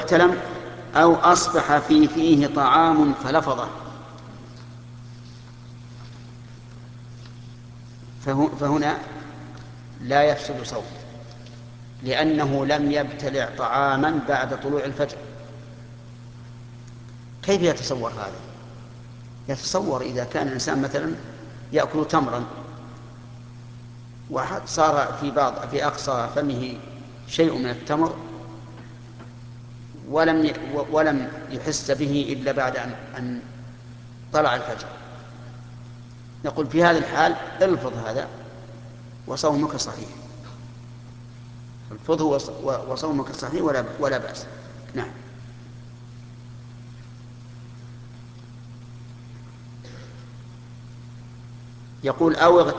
احتلم أو أصبح في فيه طعام فلفظه، فهنا لا يفسد صومه، لأنه لم يبتلع طعاما بعد طلوع الفجر. كيف يتصور هذا؟ يتصور إذا كان الإنسان مثلا يأكل تمرا وصار في أقصى فمه شيء من التمر ولم يحس به إلا بعد أن طلع الفجر، نقول في هذا الحال الفظ هذا وصومك صحيح، الفظه وصومك صحيح ولا بأس. نعم. يقول أو